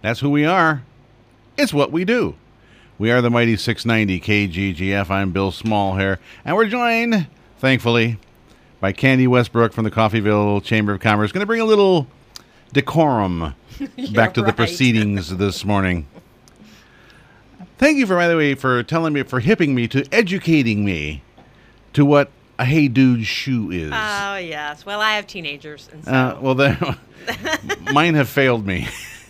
That's who we are. It's what we do. We are the mighty 690 KGGF. I'm Bill Smallhair, and we're joined, thankfully, by Candy Westbrook from the Coffeyville Chamber of Commerce. Going to bring a little decorum back to the proceedings this morning. Thank you, by the way, for telling me, for hipping me to educating me to what a Hey Dude shoe is. Oh, yes. Well, I have teenagers. And so. Mine have failed me.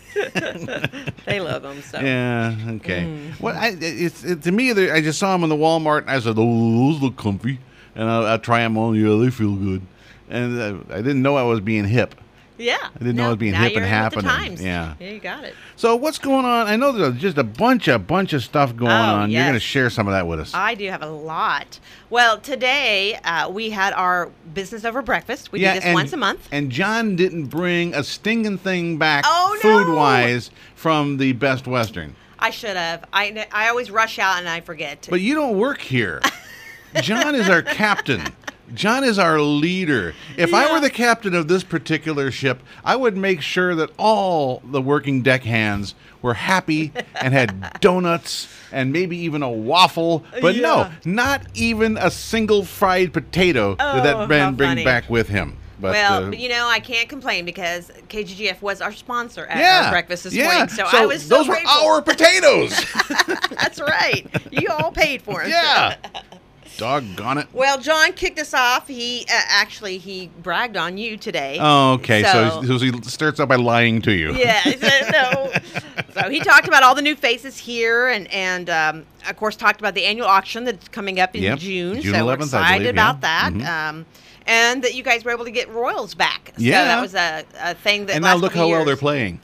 They love them. So. Yeah, okay. Well, to me, I just saw them in the Walmart, and I said, oh, those look comfy. And I'll try them on. Yeah, they feel good. And I didn't know I was being hip. Yeah. I didn't know it was being hip and happening. Yeah, you got it. So what's going on? I know there's just a bunch of stuff going on. Yes. You're going to share some of that with us. I do have a lot. Well, today we had our business over breakfast. We do this once a month. And John didn't bring a stinging thing back food-wise from the Best Western. I should have. I always rush out and I forget. But you don't work here. John is our captain. John is our leader. If I were the captain of this particular ship, I would make sure that all the working deckhands were happy and had donuts and maybe even a waffle. But no, not even a single fried potato did that man bring back with him. But, but I can't complain because KGGF was our sponsor at our breakfast this morning. So I was those grateful. were our potatoes. That's right. You all paid for them. Yeah. Doggone it. Well, John kicked us off. He he bragged on you today. Oh, okay. So he starts out by lying to you. Yeah. No. So he talked about all the new faces here and of course, talked about the annual auction that's coming up in June. June 11th, so we're excited about that. Mm-hmm. And that you guys were able to get Royals back. Yeah. So that was a thing that and now look how well they're playing.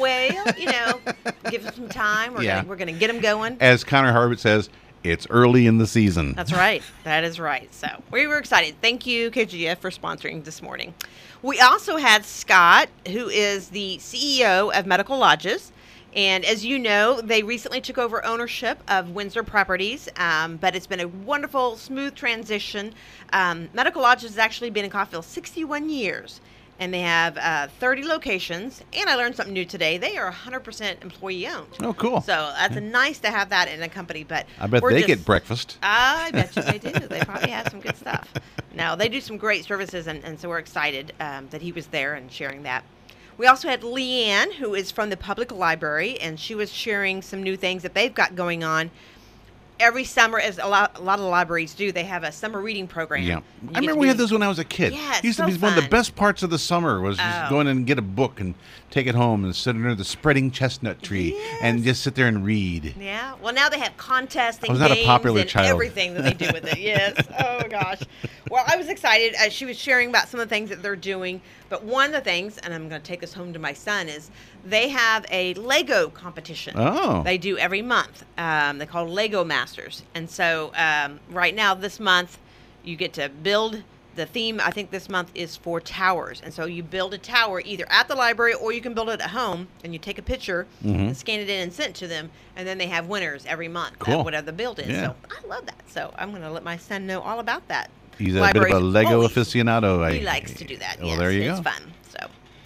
Give them some time. We're going to get them going. As Connor Harbert says, it's early in the season. That's right. That is right. So we were excited. Thank you, KGF, for sponsoring this morning. We also had Scott, who is the CEO of Medical Lodges. And as you know, they recently took over ownership of Windsor Properties, but it's been a wonderful, smooth transition. Medical Lodges has actually been in Coffeyville 61 years. And they have 30 locations. And I learned something new today. They are 100% employee-owned. Oh, cool. So that's nice to have that in a company. But I bet they get breakfast. I bet you they do. They probably have some good stuff. No, they do some great services, and so we're excited that he was there and sharing that. We also had Leanne, who is from the public library, and she was sharing some new things that they've got going on. Every summer, as a lot of libraries do, they have a summer reading program. Yeah, I remember we had this when I was a kid. Yeah, it's used to be one of the best parts of the summer was just going in and get a book and take it home and sit under the spreading chestnut tree and just sit there and read. Yeah. Well, now they have contests and I was not games a popular and child. Everything that they do with it. Yes. Oh gosh. Well, I was excited. She was sharing about some of the things that they're doing, but one of the things, and I'm going to take this home to my son, is they have a Lego competition. Oh. They do every month. They call it Lego Masters, and so right now this month you get to build. The theme, I think, this month is for towers. And so you build a tower either at the library or you can build it at home, and you take a picture and scan it in and send it to them, and then they have winners every month. Cool. Whatever the build is. Yeah. So I love that. So I'm going to let my son know all about that. He's a bit of a Lego aficionado. He likes to do that. Well, yes, there you it's go. fun. So,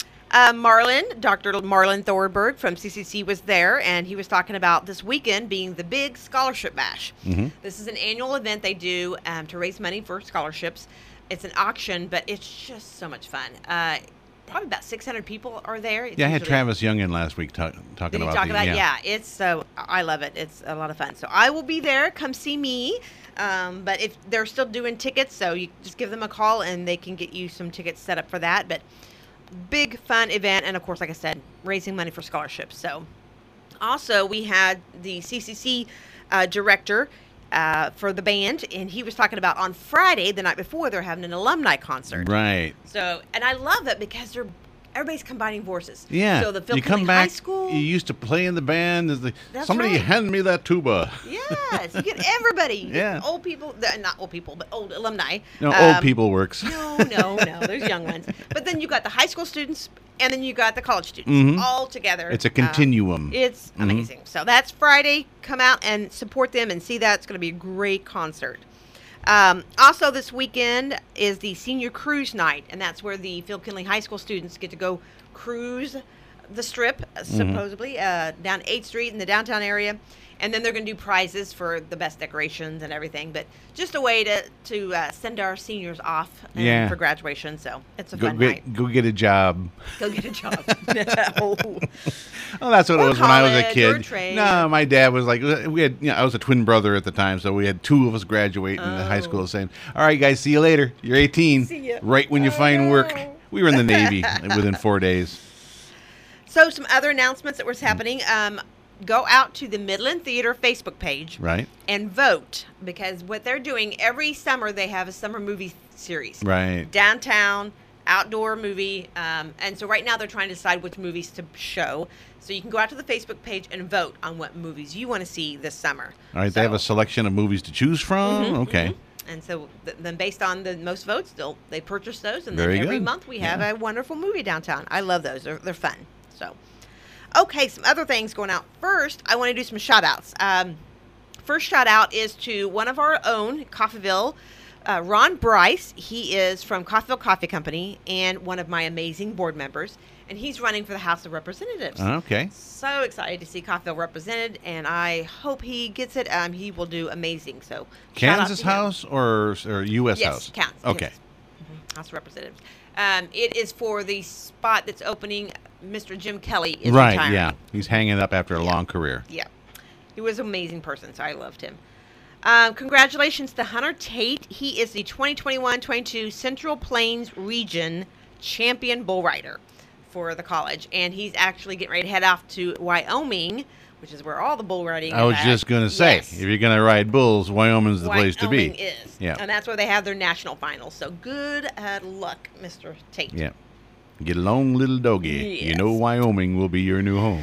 Dr. Marlon Thorberg from CCC was there, and he was talking about this weekend being the big scholarship bash. Mm-hmm. This is an annual event they do to raise money for scholarships. It's an auction, but it's just so much fun. Probably about 600 people are there. I had Travis Young in last week talking about it. Yeah, it's so I love it. It's a lot of fun. So I will be there. Come see me. But if they're still doing tickets, so you just give them a call and they can get you some tickets set up for that. But big fun event, and of course, like I said, raising money for scholarships. So also we had the CCC director for the band, and he was talking about on Friday, the night before, they're having an alumni concert. Right. So, and I love it because everybody's combining forces. Yeah. So the Phil you come Kinley back, High School. You used to play in the band. That's Somebody right. hand me that tuba. Yes, you get everybody. You Yeah. get old people, not old people, but old alumni. No, old people works. No, there's young ones. But then you got the high school students, and then you got the college students all together. It's a continuum. It's amazing. So that's Friday. Come out and support them and see that. It's going to be a great concert. Also this weekend is the senior cruise night, and that's where the Phil Kinley High School students get to go cruise the Strip, supposedly, down 8th Street in the downtown area. And then they're going to do prizes for the best decorations and everything. But just a way to send our seniors off for graduation. So it's a fun night. Go get a job. Go get a job. No. Well, that's what it was when I was a kid. Or trade. No, my dad was like, we had. I was a twin brother at the time, so we had two of us graduate in high school saying, "All right, guys, see you later. You're 18. See ya. Right when you find work." We were in the Navy within 4 days. So some other announcements that was happening. Go out to the Midland Theater Facebook page, Right. and vote, because what they're doing every summer, they have a summer movie series, Right. downtown outdoor movie, and so right now they're trying to decide which movies to show. So you can go out to the Facebook page and vote on what movies you want to see this summer. All right. They have a selection of movies to choose from. Okay. And so then based on the most votes, they purchase those, and Very then every good. month we have a wonderful movie downtown. I love those. They're fun. So, okay, some other things going out. First, I want to do some shout-outs. First shout-out is to one of our own, Coffeyville, Ron Bryce. He is from Coffeyville Coffee Company and one of my amazing board members, and he's running for the House of Representatives. Okay. So excited to see Coffeyville represented, and I hope he gets it. He will do amazing. So shout out Kansas to him. House or U.S. Yes, House? Kansas. Okay. House of Representatives. It is for the spot that's opening. Mr. Jim Kelly is Right. retiring. Yeah. He's hanging up after a long career. Yeah. He was an amazing person, so I loved him. Congratulations to Hunter Tate. He is the 2021-22 Central Plains Region Champion Bull Rider for the college, and he's actually getting ready to head off to Wyoming, which is where all the bull riding I was is just at. going to say, Yes. if you're going to ride bulls, Wyoming's the place to be. Wyoming is. Yeah. And that's where they have their national finals. So good luck, Mr. Tate. Yeah. Get along, little doggy. You Yes. know Wyoming will be your new home.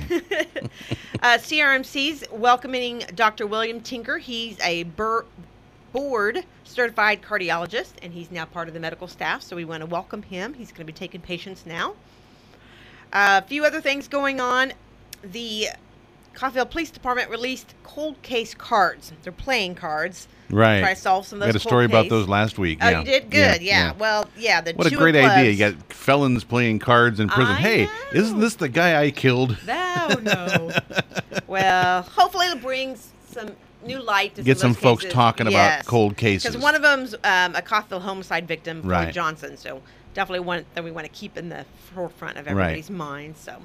CRMC's welcoming Dr. William Tinker. He's a board certified cardiologist, and he's now part of the medical staff, so we want to welcome him. He's going to be taking patients now. A few other things going on. The Coffeyville Police Department released cold case cards. They're playing cards. Right. Try to solve some of We those had a story cold about case. those last week. Oh, yeah. you did? Good, yeah. Well, yeah. What a two great of idea. You clubs- got felons playing cards in prison. I Hey, know. isn't this the guy I killed? No. Well, hopefully it'll bring some new light to Get some some of those folks cases. talking about Yes. cold cases. Because one of them's a Coffeyville homicide victim, Floyd Right. Johnson. So definitely one that we want to keep in the forefront of everybody's mind. So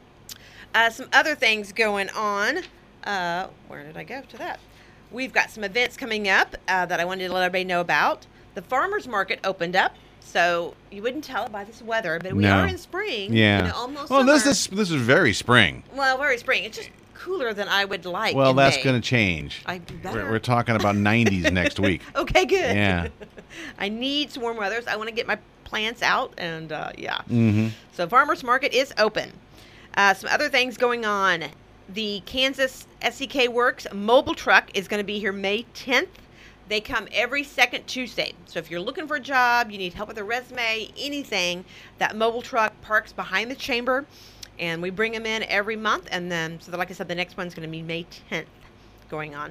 some other things going on. Where did I go to that? We've got some events coming up that I wanted to let everybody know about. The farmers market opened up. So you wouldn't tell it by this weather, but we No. are in spring. Yeah. You know, almost well, summer. this is very spring. Well, very spring. It's just cooler than I would like. Well, in that's May. going to change. I better. We're talking about 90s next week. Okay, good. Yeah. I need some warm weather. So I want to get my plants out, and yeah. Mm-hmm. So farmers market is open. Some other things going on. The Kansas SEK Works mobile truck is going to be here May 10th. They come every second Tuesday. So if you're looking for a job, you need help with a resume, anything, that mobile truck parks behind the chamber, and we bring them in every month. And then, so like I said, the next one's going to be May 10th going on.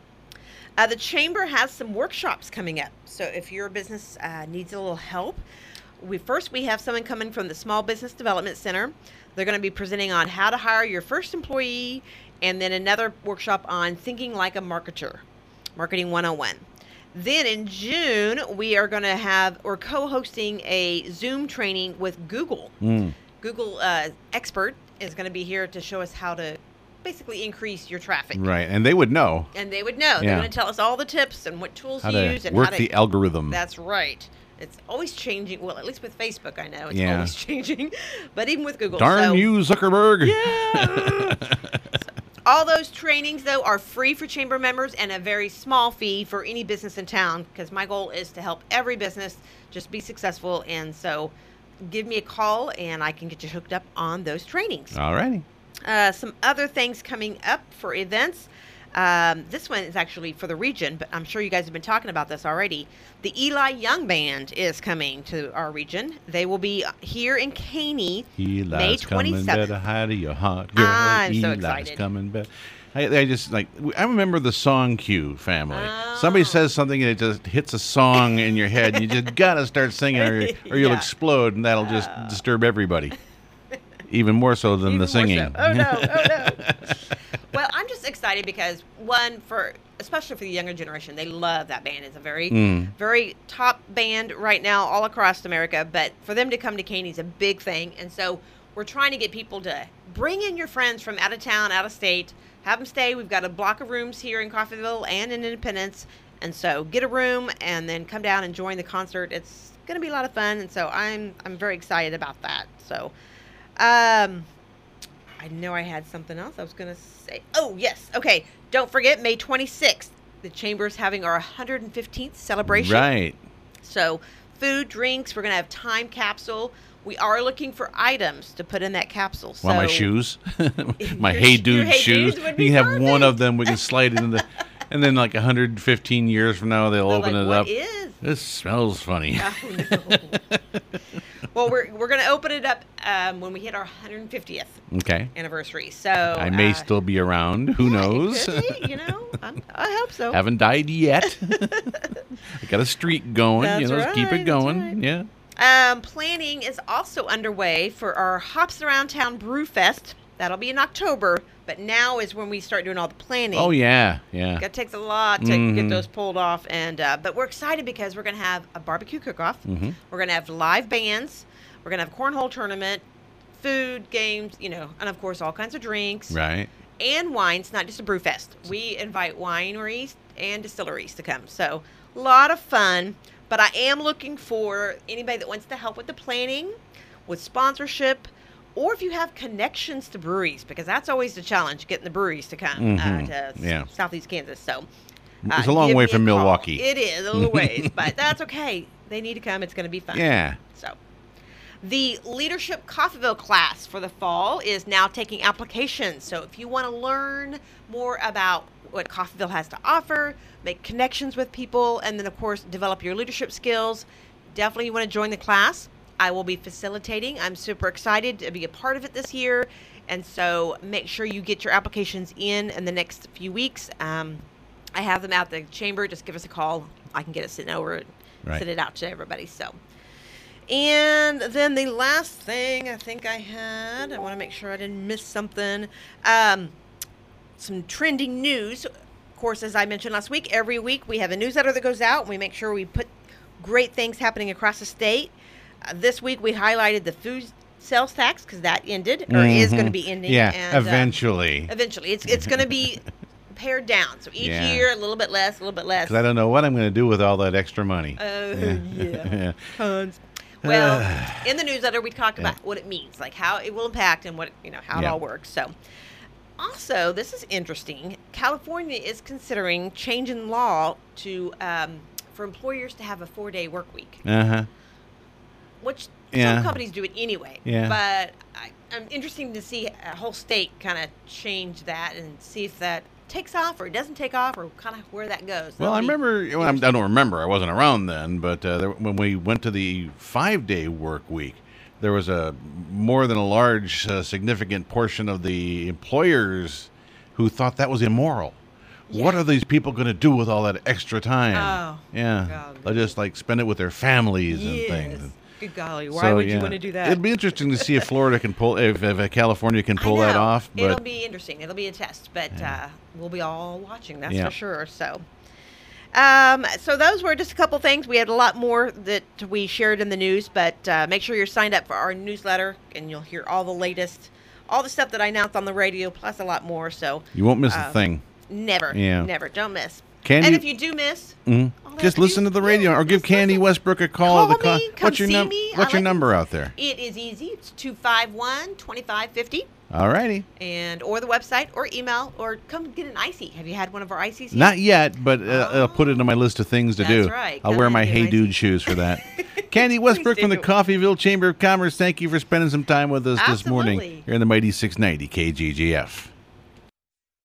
The chamber has some workshops coming up. So if your business needs a little help, we have someone coming from the Small Business Development Center. They're going to be presenting on how to hire your first employee, and then another workshop on thinking like a marketer, Marketing 101. Then in June, we're co-hosting a Zoom training with Google. Google expert is going to be here to show us how to basically increase your traffic. Right, and they would know And they would know. Yeah. They're going to tell us all the tips and what tools how to to use and work how to the algorithm. That's right. It's always changing. Well, at least with Facebook, I know it's Yeah. always changing. But even with Google, Darn so, you, Zuckerberg. Yeah. All those trainings, though, are free for chamber members and a very small fee for any business in town, because my goal is to help every business just be successful. And so give me a call, and I can get you hooked up on those trainings. All righty. Some other things coming up for events. This one is actually for the region, but I'm sure you guys have been talking about this already. The Eli Young Band is coming to our region. They will be here in Caney May Eli's coming 27th. better, hide your heart, girl. I'm so Eli's excited. coming better. I just I remember the song cue family. Oh. Somebody says something and it just hits a song in your head, and you just gotta start singing, or you'll Yeah. explode, and that'll just disturb everybody. Even more so than Even the singing. more so. Oh no! Oh no! Well, I'm just excited because especially for the younger generation, they love that band. It's a very top band right now all across America. But for them to come to Caney is a big thing, and so we're trying to get people to bring in your friends from out of town, out of state, have them stay. We've got a block of rooms here in Coffeyville and in Independence, and so get a room and then come down and join the concert. It's going to be a lot of fun, and so I'm very excited about that. So. I know I had something else I was going to say. Oh, yes. Okay. Don't forget, May 26th, the Chamber's having our 115th celebration. Right. So, food, drinks, we're going to have time capsule. We are looking for items to put in that capsule. So, My shoes. My Your- Hey your Dude Hey shoes. Dudes would be You can have perfect. one of them. We can slide it in the. And then, like 115 years from now, they'll They're open like, it what up. is? This smells funny. Oh, no. Well, we're going to open it up when we hit our 150th Okay. anniversary. So I may still be around. Who knows? Could be, I hope so. Haven't died yet. I got a streak going. That's Let's keep right, it that's going. right. Yeah. Planning is also underway for our Hops Around Town Brew Fest. That'll be in October, but now is when we start doing all the planning. Oh yeah. Yeah. It takes a lot to get those pulled off, and but we're excited because we're going to have a barbecue cook-off. Mm-hmm. We're going to have live bands. We're going to have a cornhole tournament, food, games, and of course all kinds of drinks. Right. And wines, not just a brew fest. We invite wineries and distilleries to come. So, a lot of fun. But I am looking for anybody that wants to help with the planning, with sponsorship, or if you have connections to breweries, because that's always the challenge, getting the breweries to come to Southeast Kansas. So, It's a long give way me a from call. Milwaukee. It is, a little ways, but that's okay. They need to come. It's going to be fun. Yeah. So, the Leadership Coffeyville class for the fall is now taking applications. So if you want to learn more about what Coffeyville has to offer, make connections with people, and then, of course, develop your leadership skills, definitely you want to join the class. I will be facilitating. I'm super excited to be a part of it this year. And so make sure you get your applications in the next few weeks. I have them at the chamber. Just give us a call. I can get it sent over and send it out to everybody. So. And then the last thing I think I had, I want to make sure I didn't miss something. Some trending news. Of course, as I mentioned last week, every week we have a newsletter that goes out, and we make sure we put great things happening across the state. This week we highlighted the food sales tax because that ended, or is going to be ending. Yeah, and, eventually. Eventually. It's going to be pared down. So each year, a little bit less, a little bit less. Because I don't know what I'm going to do with all that extra money. Oh, yeah. Tons. Well, in the newsletter, we talked about what it means, like how it will impact and what how it all works. So, also, this is interesting. California is considering changing law to for employers to have a 4-day work week. Which some companies do it anyway. Yeah. But I'm interested to see a whole state kind of change that and see if that takes off or it doesn't take off or kind of where that goes. Well, I remember, I don't remember, I wasn't around then, but when we went to the 5-day work week, there was a more than a large, significant portion of the employers who thought that was immoral. Yeah. What are these people going to do with all that extra time? Oh, yeah, they'll just like spend it with their families and things. Good golly, why would you want to do that? It'd be interesting to see if Florida can pull, if California can pull that off. But it'll be interesting. It'll be a test, but we'll be all watching. That's for sure. So, so those were just a couple things. We had a lot more that we shared in the news, but make sure you're signed up for our newsletter, and you'll hear all the latest, all the stuff that I announced on the radio, plus a lot more. So you won't miss a thing. Never. Never. Don't miss. Candy, and if you do miss, just listen to the radio or give Candy Westbrook a call. Call me, come what's your see me. What's your number out there? It is easy. It's 251-2550. All righty. Or the website or email or come get an icy. Have you had one of our ices yet? Not yet, but I'll put it on my list of things to do. That's right. I'll wear my Hey Dude shoes for that. Candy Westbrook from the Coffeyville Chamber of Commerce, thank you for spending some time with us this morning here in the Mighty 690 KGGF.